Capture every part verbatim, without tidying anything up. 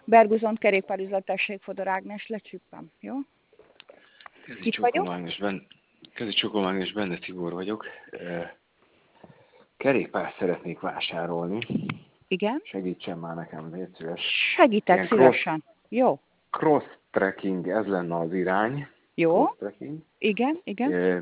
Berguzont kerékpárüzletesség Fodor Ágnes lecsüppem, jó? Kezi Csokomágnes, ben... Kezi Csokomágnes, benne Tibor vagyok. Kerékpárt szeretnék vásárolni. Igen? Segítsen már nekem, légy szíves. Segítek Ilyen szívesen. Cross, Jó. cross trekking, ez lenne az irány. Jó. Cross trekking. Igen, igen. E...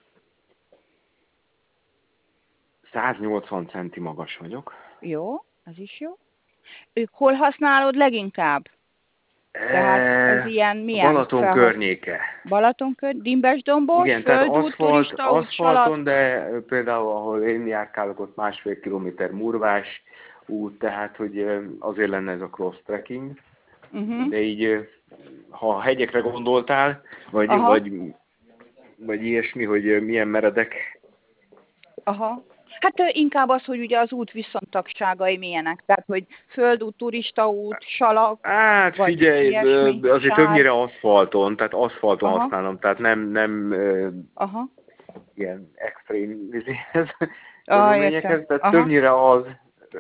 száznyolcvan centi magas vagyok. Jó, ez is jó. Hol használod leginkább? Tehát ez ilyen milyen? Balaton felhasz... környéke. Balaton környéke, Dimbes-dombos, igen, tehát földút, aszfalt, turista út, aszfalton, de például ahol én járkálok, ott másfél kilométer murvás út, tehát hogy azért lenne ez a cross trekking. Uh-huh. De így, ha a hegyekre gondoltál, vagy, vagy, vagy ilyesmi, hogy milyen meredek. Aha. Hát inkább az, hogy ugye az út viszontagságai milyenek. Tehát, hogy földút, turistaút, salak. Hát figyelj, ilyesmi, azért sár. többnyire aszfalton, tehát aszfalton Aha. használom, tehát nem, nem Aha. ilyen extrém vizéhez, ah, körülményekhez, tehát Aha. többnyire az,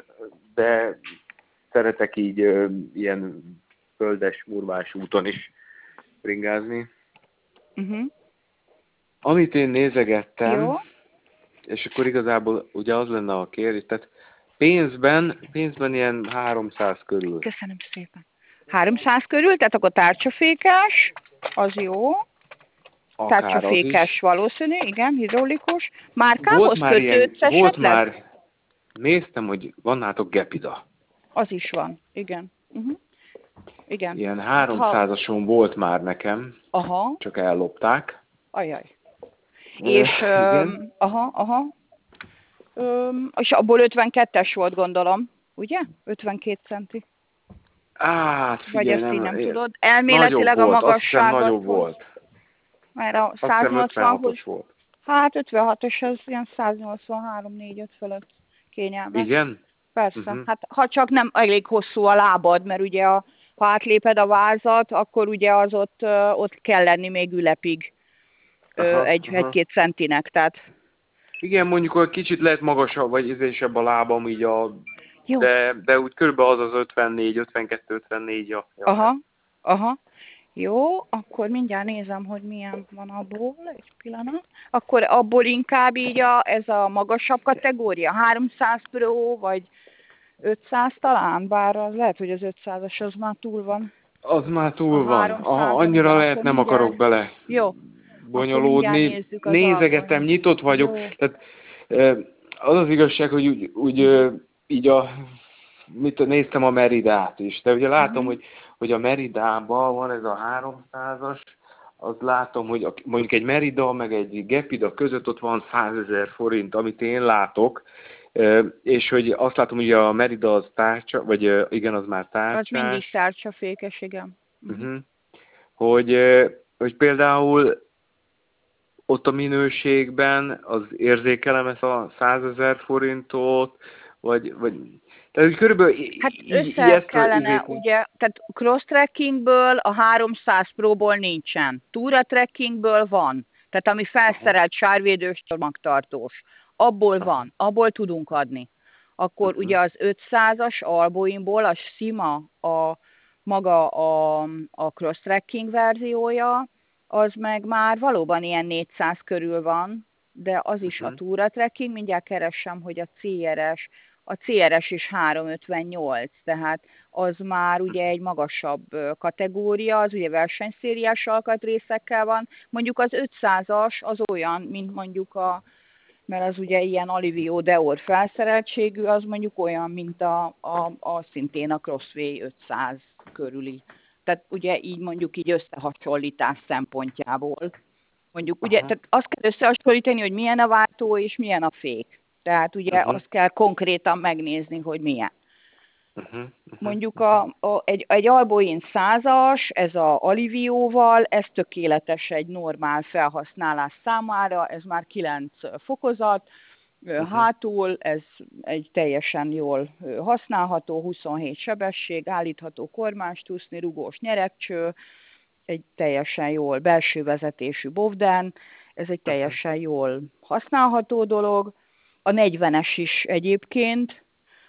de szeretek így ilyen földes, murvás úton is ringázni. Uh-huh. Amit én nézegettem, jó. és akkor igazából ugye az lenne a kérdés, tehát pénzben, pénzben ilyen háromszáz körül. Köszönöm szépen. háromszáz körül, tehát akkor tárcsafékes, az jó. Akár tárcsafékes valószínű, igen, hidraulikus. Márkához már kötődsz ilyen, volt esetleg? már, néztem, hogy van nátok Gepida. Az is van, igen. Uh-huh. Igen. Ilyen háromszázason ha... volt már nekem, aha. csak ellopták. Ajaj. És, öm, aha, aha. Öm, és abból ötvenkettes volt, gondolom, ugye? ötvenkét centi. Hát, figyelj, vagy ezt nem, így nem ér. tudod. Elméletileg a magasságot. Nagyobb volt. Mert a száznyolcvanhoz volt. Hát ötvenhatos, az ilyen száznyolcvanhárom négy öt fölött kényelmes. Igen? Persze. Uh-huh. Hát ha csak nem elég hosszú a lábad, mert ugye a, ha átléped a vázat, akkor ugye az ott, ott kell lenni még ülepig. Aha, egy, aha. egy-két centinek, tehát... Igen, mondjuk, hogy kicsit lehet magasabb, vagy ízésebb a lábam, így a... Jó. De, de úgy körülbelül az az ötvennégy, ötvenkettő, ötvennégy, ja. ja. Aha, aha. Jó, akkor mindjárt nézem, hogy milyen van abból, egy pillanat. Akkor abból inkább így a, ez a magasabb kategória, háromszáz Pro, vagy ötszáz talán, bár az lehet, hogy az ötszázas az már túl van. Az már túl van. Aha, annyira lehet, nem mindjárt... akarok bele Jó. bonyolódni. Nézegetem, nyitott vagyok. Tehát, az az igazság, hogy úgy, úgy így a, mit néztem a Meridát is. De ugye látom, uh-huh. hogy, hogy a Meridában van ez a háromszázas, az látom, hogy a, mondjuk egy Merida, meg egy Gepida között ott van százezer forint, amit én látok. És hogy azt látom, hogy a Merida az tárcsa, vagy igen, az már tárcsás. Az mindig tárcsafékes, igen. Uh-huh. Hogy, hogy például ott a minőségben az érzékelem ezt a százezer forintot, vagy, vagy tehát, hogy körülbelül hát össze kellene, a, ugye, tehát cross-trekkingből a háromszáz Pro-ból nincsen, túra-trekkingből van, tehát ami felszerelt sárvédős, csomagtartós, abból van, abból tudunk adni. Akkor uh-huh. ugye az ötszázas Alboinból a sima, a maga a, a cross-trekking verziója, az meg már valóban ilyen négyszáz körül van, de az is uh-huh. a túra-trekking, mindjárt keresem, hogy a cé er es, a cé er es is háromszázötvennyolc, tehát az már ugye egy magasabb kategória, az ugye versenyszériás alkatrészekkel van. Mondjuk az ötszázas az olyan, mint mondjuk a, mert az ugye ilyen Alivio Deor felszereltségű, az mondjuk olyan, mint a, a, a szintén a Crossway ötszáz körüli. Tehát ugye így mondjuk így összehasonlítás szempontjából. Mondjuk ugye, tehát azt kell összehasonlítani, hogy milyen a váltó és milyen a fék. Tehát ugye uh-huh. azt kell konkrétan megnézni, hogy milyen. Uh-huh. Uh-huh. Mondjuk a, a, egy, egy Alboin százas, ez a Alivióval, ez tökéletes egy normál felhasználás számára, ez már kilenc fokozat, uh-huh. hátul ez egy teljesen jól használható, huszonhét sebesség, állítható kormányt tudni, rugós nyeregcső, egy teljesen jól belső vezetésű bovden, ez egy teljesen jól használható dolog. A negyvenes is egyébként,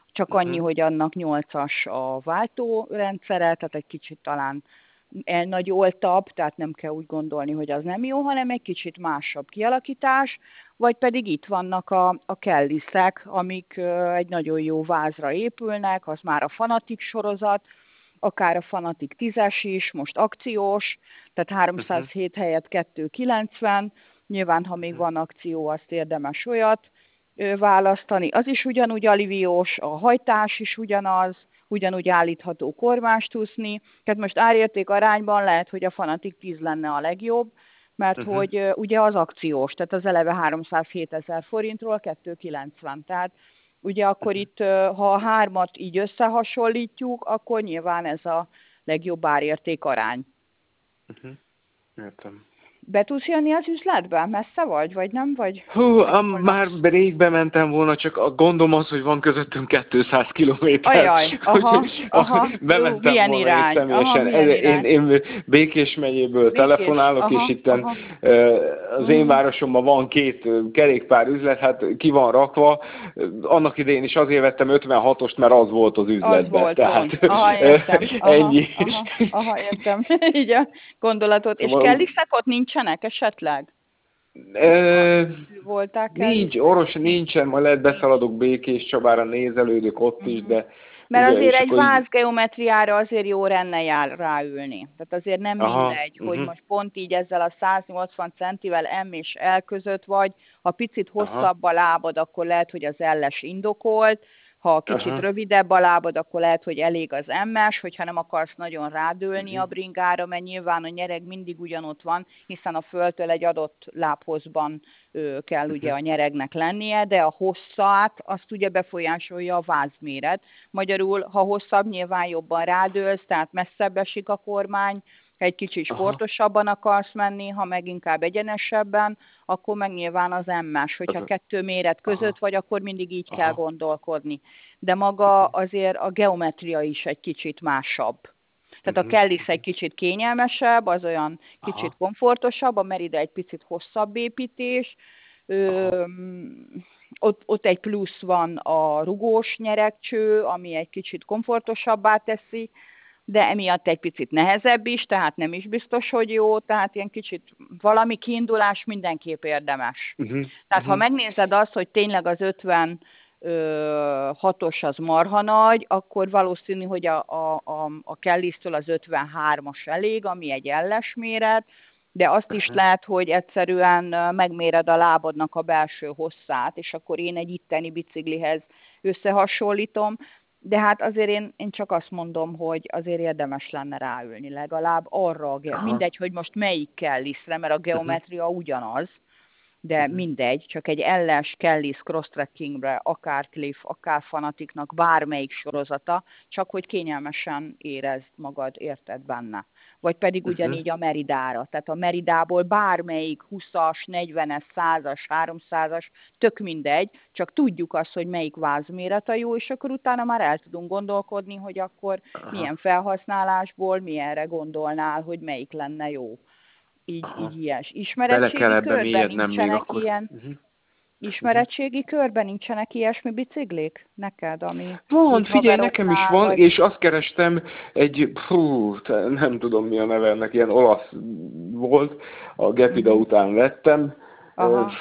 csak annyi, uh-huh. hogy annak nyolcas a váltórendszere, tehát egy kicsit talán elnagyoltabb, tehát nem kell úgy gondolni, hogy az nem jó, hanem egy kicsit másabb kialakítás, vagy pedig itt vannak a, a kelliszek, amik uh, egy nagyon jó vázra épülnek, az már a Fanatik sorozat, akár a Fanatik tízes is, most akciós, tehát háromszázhét uh-huh. helyett kétszázkilencven, nyilván ha még van akció, azt érdemes olyat ö, választani. Az is ugyanúgy aliviós, a hajtás is ugyanaz, ugyanúgy állítható kormást úszni, tehát most árérték arányban lehet, hogy a Fanatik tíz lenne a legjobb, mert uh-huh. hogy ö, ugye az akciós, tehát az eleve háromszázhétezer forintról kétszázkilencven, tehát ugye akkor uh-huh. itt, ha a hármat így összehasonlítjuk, akkor nyilván ez a legjobb árérték arány. Uh-huh. Értem. Be tudsz jönni az üzletbe? Messze vagy, vagy nem vagy? Hú, am, már rég bementem volna, csak a gondom az, hogy van közöttünk kétszáz kilométer. Ajaj, aha, aha. Bementem Milyen volna irány? én személyesen. Aha, milyen én, én Békés megyéből Békés. telefonálok, aha, és itten aha. az én városomban van két kerékpár üzlet, hát ki van rakva. Annak idején is azért vettem ötvenhatost, mert az volt az üzletben. Az volt, tehát aha, értem. Aha, ennyi. Aha, aha, értem. Így a gondolatot. Szóval, és kelliszek ott nincsenek esetleg? E, nincs, Oros nincsen, majd lehet beszaladok Békés Csabára, nézelődök ott uh-huh. is, de... Mert ugye, azért egy vázgeometriára azért jó lenne jár ráülni. Tehát azért nem aha, mindegy, uh-huh. hogy most pont így ezzel a száznyolcvan centivel M és L között vagy, ha picit hosszabb a lábad, akkor lehet, hogy az L-es indokolt, ha kicsit aha. rövidebb a lábad, akkor lehet, hogy elég az M-es, hogyha nem akarsz nagyon rádőlni uh-huh. a bringára, mert nyilván a nyereg mindig ugyanott van, hiszen a földtől egy adott lábhozban ö, kell uh-huh. ugye a nyeregnek lennie, de a hosszát azt ugye befolyásolja a vázméret. Magyarul, ha hosszabb, nyilván jobban rádőlsz, tehát messzebb esik a kormány, ha egy kicsit sportosabban akarsz menni, ha meg inkább egyenesebben, akkor meg nyilván az M-es. Hogyha kettő méret között aha. vagy, akkor mindig így aha. kell gondolkodni. De maga azért a geometria is egy kicsit másabb. Tehát uh-huh. a kellisz egy kicsit kényelmesebb, az olyan kicsit aha. komfortosabb, a Merida egy picit hosszabb építés. Ö, ott, ott egy plusz van a rugós nyeregcső, ami egy kicsit komfortosabbá teszi, de emiatt egy picit nehezebb is, tehát nem is biztos, hogy jó, tehát ilyen kicsit valami kiindulás mindenképp érdemes. Uh-huh. Tehát uh-huh. ha megnézed azt, hogy tényleg az ötvenhatos az marha nagy, akkor valószínű, hogy a, a, a, a kellisztől az ötvenhármas elég, ami egy L-es méret, de azt is uh-huh. lehet, hogy egyszerűen megméred a lábadnak a belső hosszát, és akkor én egy itteni biciklihez összehasonlítom, de hát azért én, én csak azt mondom, hogy azért érdemes lenne ráülni legalább arra, a ge- mindegy, hogy most melyik kelliszre, mert a geometria ugyanaz, de mindegy, csak egy L-es kellisz cross-trekkingre, akár Cliff, akár Fanatiknak bármelyik sorozata, csak hogy kényelmesen érezd magad, érted benne. Vagy pedig ugyanígy a Meridára. Tehát a Meridából bármelyik húszas, negyvenes, százas, háromszázas, tök mindegy, csak tudjuk azt, hogy melyik vázméret a jó, és akkor utána már el tudunk gondolkodni, hogy akkor aha. milyen felhasználásból, milyenre gondolnál, hogy melyik lenne jó. Így, így ilyes. Ismeretségi körben nincsenek ilyen... Uh-huh. Ismeretségi körben nincsenek ilyesmi biciklik neked, ami... Van, figyelj, nekem is van, vagy... és azt kerestem, egy, fú, nem tudom mi a neve ennek, ilyen olasz volt, a Gepida uh-huh. után vettem, aha.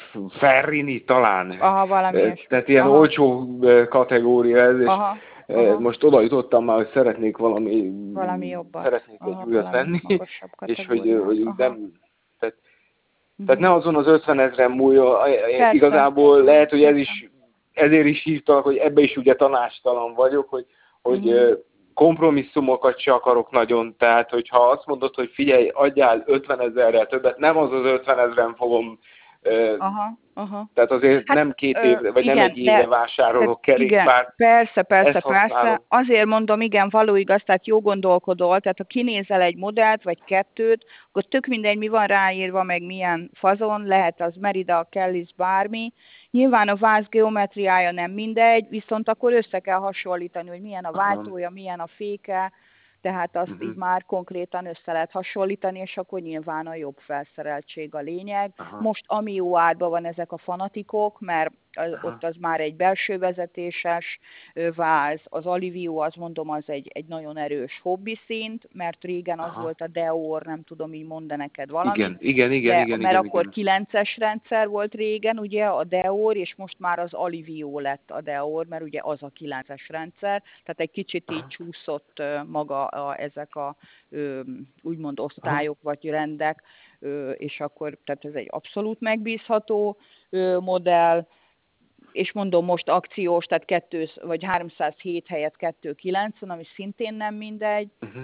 Ferrini talán. Aha, valami is. Tehát ilyen aha. olcsó kategória ez, és aha. Aha. most oda jutottam már, hogy szeretnék valami... Valami jobbat. Szeretnék aha, egy újat venni, és hogy, hogy nem... Tehát, uh-huh. tehát ne azon az ötven ezren múlja, igazából lehet, hogy ez is, ezért is hívtalak, hogy ebbe is ugye tanácstalan vagyok, hogy, hogy uh-huh. kompromisszumokat se akarok nagyon, tehát hogyha azt mondod, hogy figyelj, adjál ötven ezerrel többet, nem az az ötven ezren fogom, aha, aha. tehát azért hát, nem két évre, vagy igen, nem egy évre vásárolok kerékpárt. Persze, persze, persze. Azért mondom, igen, való igaz, tehát jó gondolkodol, tehát ha kinézel egy modellt, vagy kettőt, akkor tök mindegy, mi van ráírva, meg milyen fazon, lehet az Merida, Kellis, bármi. Nyilván a váz geometriája nem mindegy, viszont akkor össze kell hasonlítani, hogy milyen a váltója, milyen a féke, tehát azt uh-huh. így már konkrétan össze lehet hasonlítani, és akkor nyilván a jobb felszereltség a lényeg. Aha. Most ami jó árban van ezek a Fanatikok, mert az, ott az már egy belső vezetéses váz, az Alivio, azt mondom, az egy, egy nagyon erős hobbi szint, mert régen az Aha. volt a Deor, nem tudom, így mond neked valamit. Igen, igen, igen, de, igen, mert igen, akkor igen. kilences rendszer volt régen, ugye, a Deor, és most már az Alivio lett a Deor, mert ugye az a kilences rendszer, tehát egy kicsit így csúszott maga a, ezek a ö, úgymond osztályok Aha. vagy rendek, ö, és akkor, tehát ez egy abszolút megbízható ö, modell, és mondom most akciós, tehát kettő vagy háromszázhét helyett kétszázkilencven, ami szintén nem mindegy. Uh-huh.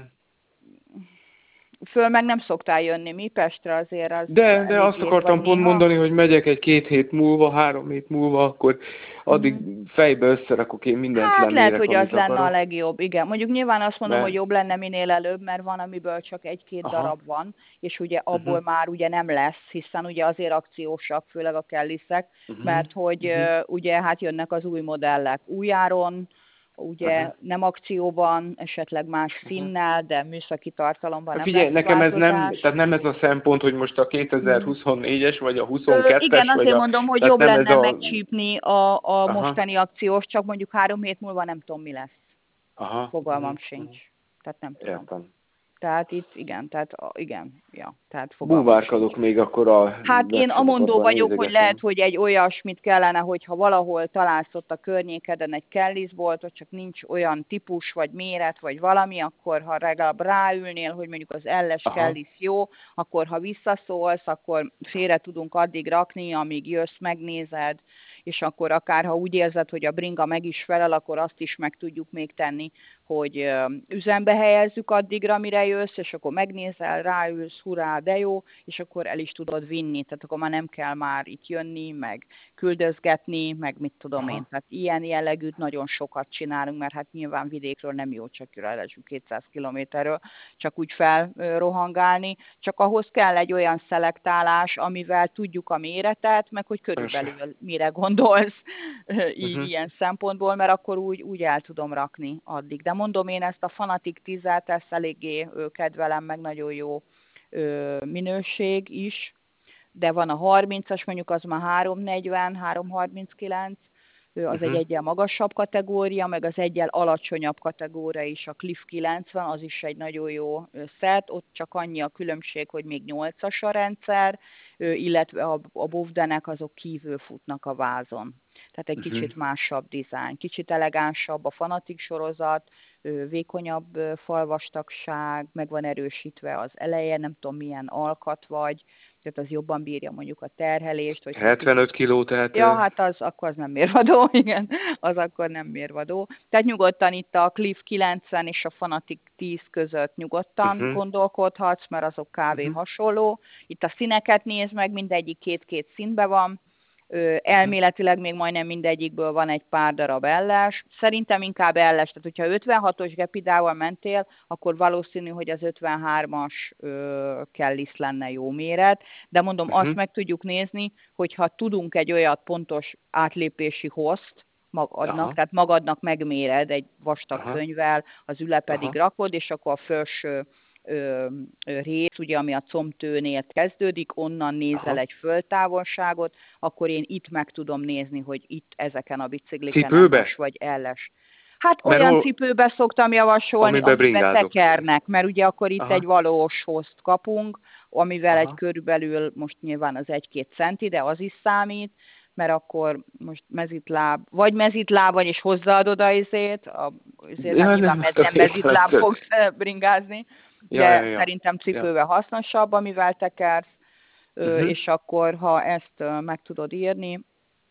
Föl meg nem szoktál jönni, mi Pestre azért az... De, de azt akartam pont néha mondani, hogy megyek egy két hét múlva, három hét múlva, akkor addig uh-huh. fejbe összerakok én mindent, hát lemérek, lehet, hogy az akarok. lenne a legjobb, igen. Mondjuk nyilván azt mondom, mert... hogy jobb lenne minél előbb, mert van, amiből csak egy-két Aha. darab van, és ugye abból uh-huh. már ugye nem lesz, hiszen ugye azért akciósak, főleg a Kellyszek, uh-huh. mert hogy uh-huh. ugye hát jönnek az új modellek újáron, ugye uh-huh. nem akcióban, esetleg más színnel, de műszaki tartalomban nem Figyelj, lesz nekem ez nem, változás. tehát nem ez a szempont, hogy most a kétezer-huszonnégyes vagy a huszonkettes, Ö, igen, azért vagy a, mondom, hogy jobb lenne a... megcsípni a, a mostani akciós, csak mondjuk három hét múlva nem tudom, mi lesz. Aha. Fogalmam uh-huh. sincs. Tehát nem tudom. Értem. Tehát itt igen, tehát igen, ja, tehát búvárkodok még akkor a... Hát én amondó vagyok, hogy lehet, hogy egy olyasmit kellene, hogyha valahol találsz ott a környékeden egy Kellys-boltot, csak nincs olyan típus, vagy méret, vagy valami, akkor ha legalább ráülnél, hogy mondjuk az elles Kellys jó, akkor ha visszaszólsz, akkor félre tudunk addig rakni, amíg jössz, megnézed, és akkor akár, ha úgy érzed, hogy a bringa meg is felel, akkor azt is meg tudjuk még tenni, hogy üzembe helyezzük addigra, mire jössz, és akkor megnézel, ráülsz, hurrá, de jó, és akkor el is tudod vinni. Tehát akkor már nem kell már itt jönni, meg küldözgetni, meg mit tudom Aha. én. Tehát ilyen jellegűt nagyon sokat csinálunk, mert hát nyilván vidékről nem jó csak ráadásul kétszáz kilométerről, csak úgy felrohangálni. Csak ahhoz kell egy olyan szelektálás, amivel tudjuk a méretet, meg hogy körülbelül Persze. mire gondolsz így uh-huh. ilyen szempontból, mert akkor úgy, úgy el tudom rakni addig. De mondom, én ezt a Fanatic tízet, ezt eléggé kedvelem, meg nagyon jó ö, minőség is, de van a harmincas, mondjuk az már háromszáznegyven, háromszázharminckilenc, az uh-huh. egy egyen magasabb kategória, meg az egyen alacsonyabb kategória is, a Cliff kilencven, az is egy nagyon jó szett, ott csak annyi a különbség, hogy még nyolcas a rendszer, illetve a, a bovdenek azok kívül futnak a vázon. Tehát egy uh-huh. kicsit másabb dizájn, kicsit elegánsabb a Fanatic sorozat, vékonyabb falvastagság, meg van erősítve az eleje, nem tudom milyen alkat vagy, tehát az jobban bírja mondjuk a terhelést. Hogy hetvenöt kiló, tehát... Ja, hát az akkor az nem mérvadó, igen, az akkor nem mérvadó. Tehát nyugodtan itt a Cliff kilencven és a Fanatic tíz között nyugodtan uh-huh. gondolkodhatsz, mert azok kávé uh-huh. hasonló. Itt a színeket nézd meg, mindegyik két-két színben van. Ö, elméletileg még majdnem mindegyikből van egy pár darab elles. Szerintem inkább elles, tehát hogyha ötvenhatos gepidával mentél, akkor valószínű, hogy az ötvenhármas ö, Kellys lenne jó méret, de mondom, uh-huh. azt meg tudjuk nézni, hogyha tudunk egy olyat pontos átlépési hozt magadnak, Aha. tehát magadnak megméred egy vastag Aha. könyvvel, az üle pedig Aha. rakod, és akkor a felső Ö, ö, rész, ugye, ami a combtőnél kezdődik, onnan nézel Aha. egy földtávolságot, akkor én itt meg tudom nézni, hogy itt ezeken a bicikliken elles vagy elles. Hát mert olyan o... cipőbe szoktam javasolni, amiben tekernek, mert ugye akkor itt Aha. egy valós hozt kapunk, amivel Aha. egy körülbelül, most nyilván az egy-két centi, de az is számít, mert akkor most mezitláb, vagy mezitláb, és hozzáadod a izét, azért ja, nyilván nem, nem mezitláb fogsz bringázni, de ja, ja, ja. szerintem cipővel ja. hasznosabb, amivel tekersz, uh-huh. és akkor, ha ezt meg tudod írni,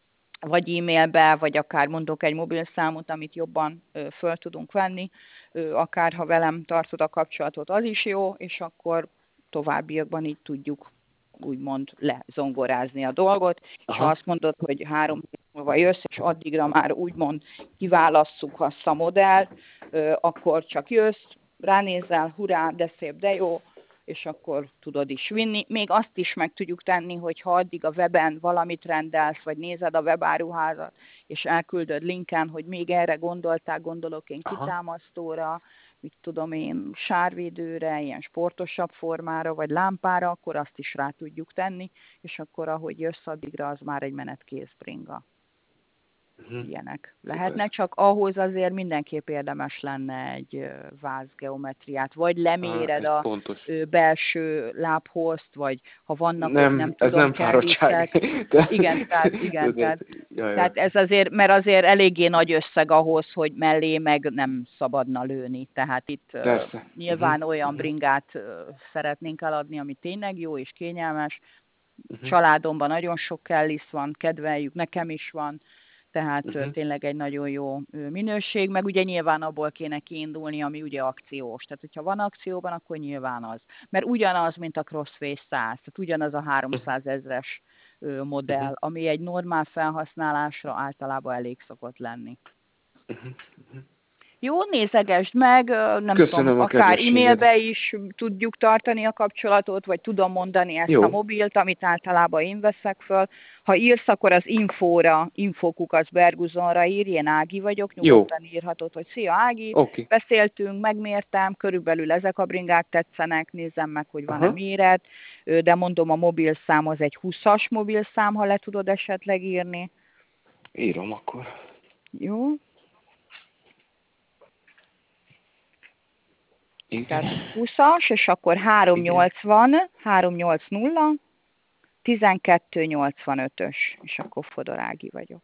vagy e-mailbe, vagy akár mondok egy mobilszámot, amit jobban föl tudunk venni, akár ha velem tartod a kapcsolatot, az is jó, és akkor továbbiakban így tudjuk úgymond lezongorázni a dolgot, Aha. és ha azt mondod, hogy három hét múlva jössz, és addigra már úgymond kiválasszuk azt a modellt, akkor csak jössz, ránézel, hurrá, de szép, de jó, és akkor tudod is vinni. Még azt is meg tudjuk tenni, hogy ha addig a weben valamit rendelsz, vagy nézed a webáruházat, és elküldöd linken, hogy még erre gondoltál, gondolok én Aha. kitámasztóra, mit tudom én, sárvédőre, ilyen sportosabb formára, vagy lámpára, akkor azt is rá tudjuk tenni, és akkor ahogy jössz addigra, az már egy menetkész bringa. uh-huh. ilyenek lehetnek, csak ahhoz azért mindenképp érdemes lenne egy vázgeometriát, vagy leméred ah, a pontos. belső lábhozt, vagy ha vannak nem, ott nem ez tudom, nem fáradtság. De, igen, tehát, igen, tehát, jaj, tehát ez azért, mert azért eléggé nagy összeg ahhoz, hogy mellé meg nem szabadna lőni, tehát itt Persze. nyilván uh-huh. olyan bringát szeretnénk eladni, ami tényleg jó és kényelmes. Uh-huh. Családomban nagyon sok kellisz van, kedveljük, nekem is van, tehát uh-huh. tényleg egy nagyon jó minőség, meg ugye nyilván abból kéne kiindulni, ami ugye akciós. Tehát, hogyha van akcióban, akkor nyilván az. Mert ugyanaz, mint a Crossface száz, tehát ugyanaz a háromszázezres modell, uh-huh. ami egy normál felhasználásra általában elég szokott lenni. Uh-huh. Jó, nézegesd meg, nem Köszönöm tudom, akár e-mailbe is tudjuk tartani a kapcsolatot, vagy tudom mondani ezt Jó. a mobilt, amit általában én veszek föl. Ha írsz, akkor az infóra, infokukacberguzonra írj, én Ági vagyok, nyugodtan Jó. írhatod, hogy szia Ági, okay. beszéltünk, megmértem, körülbelül ezek a bringák tetszenek, nézzem meg, hogy van-e méret, de mondom, a mobilszám az egy húszas mobilszám, ha le tudod esetleg írni. Írom akkor. Jó. Igen. Tehát húszas, és akkor háromszáznyolcvan, háromszáznyolcvan, tizenkettő nyolcvanötös, és akkor Fodor Ági vagyok.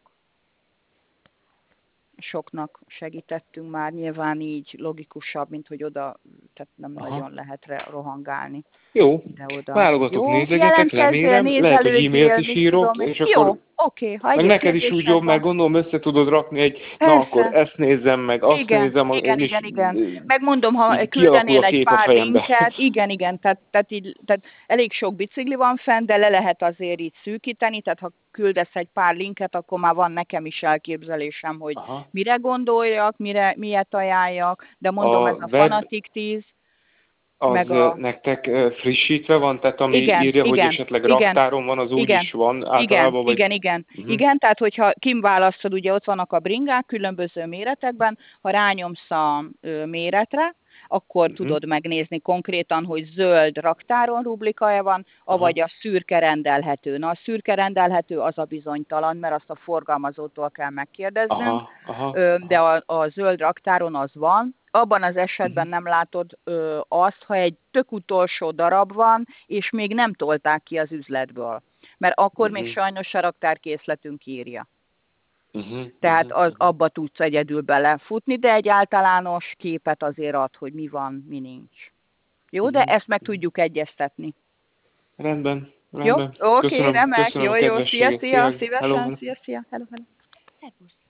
Soknak segítettünk már, nyilván így logikusabb, mint hogy oda, tehát nem Aha. nagyon lehet rohangálni. Jó, válogatok, nézegetek, lemérem, lehet, hogy e-mailt is írok, tudom, és jó, akkor... Oké, okay, meg neked is úgy jobb, mert gondolom össze tudod rakni egy, Persze. na akkor ezt nézzem meg, azt igen, nézem, igen, és igen, igen. Megmondom, ha küldenél egy pár linket, igen, igen, tehát, tehát, így, tehát elég sok bicikli van fent, de le lehet azért így szűkíteni, tehát ha küldesz egy pár linket, akkor már van nekem is elképzelésem, hogy Aha. mire gondoljak, mire, miért ajánljak, de mondom, a ez a web... Fanatic tíz, az meg a... nektek frissítve van? Tehát ami igen, írja, igen, hogy esetleg igen, raktáron van, az úgy igen, is van általában? Igen, vagy... igen, igen. Uh-huh. Igen, tehát hogyha kimválasztod, ugye ott vannak a bringák különböző méretekben, ha rányomsz a ö, méretre, akkor uh-huh. tudod megnézni konkrétan, hogy zöld raktáron rublikája van, avagy Aha. a szürke rendelhető. Na, a szürke rendelhető az a bizonytalan, mert azt a forgalmazótól kell megkérdeznünk, Aha. Aha. Ö, de a, a zöld raktáron az van. Abban az esetben uh-huh. nem látod ö, azt, ha egy tök utolsó darab van, és még nem tolták ki az üzletből. Mert akkor uh-huh. még sajnos a raktárkészletünk írja. Uh-huh. Tehát az, abba tudsz egyedül belefutni, de egy általános képet azért ad, hogy mi van, mi nincs. Jó, uh-huh. de ezt meg tudjuk egyeztetni. Rendben, rendben. Jó, oké, okay, remek, jó, jó, szia, szia, szívesen, hello. szia, szia, hello, hello.